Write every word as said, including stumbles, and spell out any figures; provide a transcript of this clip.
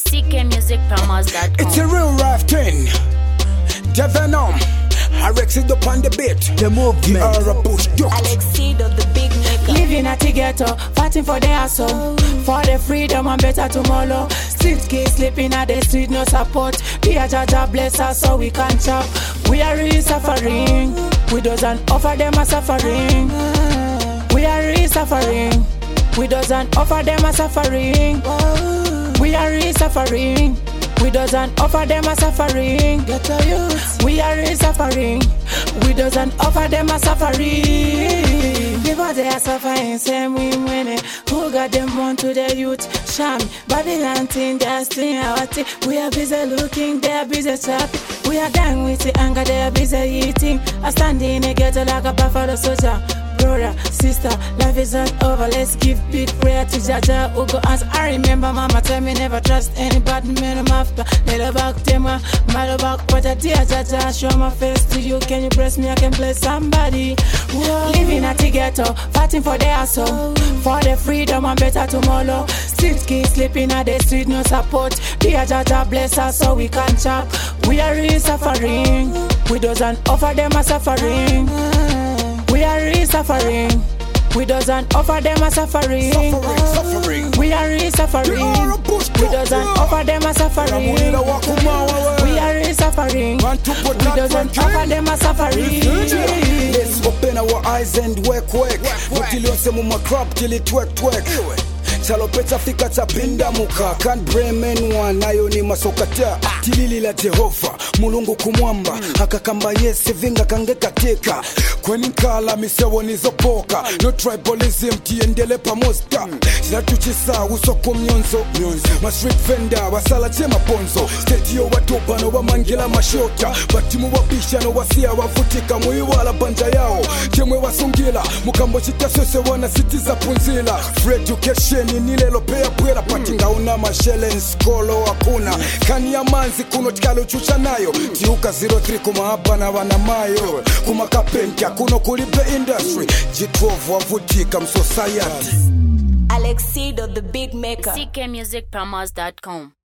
C K music promos dot com. It's a real rough thing. The Venom, Alexi up on the beat. The movement. The Aura Bush Duck. Alexido, the big maker. Living at the ghetto, fighting for the hustle, for the freedom and better tomorrow. Street kids sleeping at the street, no support. Dear Jaja bless us so we can chop. We are really suffering. We doesn't offer them a suffering. We are really suffering. We doesn't offer them a suffering. We are really suffering. We doesn't offer them a suffering. Get a youth. We are really suffering. We doesn't offer them a suffering. People they are suffering, same we winning. Who got them on to the youth? Sham, Babylon thing, they're still our thing. We are busy looking, they are busy shopping. We are done with the anger, they are busy eating. I stand in a ghetto like a buffalo soldier. Brother, sister, life is not over. Let's give big prayer to Jaja who go answer. I remember mama tell me never trust anybody. Man, I'm after. Little back, tema, mother back. But I dear Jaja, show my face to you. Can you bless me? I can bless somebody. Whoa. Living at the ghetto, fighting for the hustle, for the freedom and better tomorrow. Street kids sleeping at the street, no support. Dear Jaja, bless us so we can chop. We are really suffering. We doesn't offer them a suffering. We are really suffering. We doesn't offer them a suffering. Suffering, suffering. We are really suffering. We doesn't offer them a suffering. We are really suffering. We doesn't offer them a suffering. Let's open our eyes and work, work. Mutiliose muma crop till it work, work. Chalopeta fika tapinda muka. Can't blame anyone, nayo ni masokata. Tilili la Jehova, mulungu kumwamba. Hakakamba yesi vinga kangeka teka. Kweni nkala misewo nizopoka. No tribalism tiendele pamosta. Zinatuchisa usoko mnyonzo. Ma street vendor wasala chema ponzo. State yo watopa no wamangila mashota. Batimu wabisha no wasia wafutika. Muiwala banja yao jemwe wasungila. Mukambo chita sose wana sitiza punzila. Free education nilelo pea pwela. Patinga una mashele nskolo wakuna. Kani ya manzi kuno tikalo chucha nayo. Tiuka zero three kumahaba na wanamayo. Kumakapenkia kuno kulipe industry. Jitwovu wavutika msociety. Alexido, the big maker. C K music promos dot com.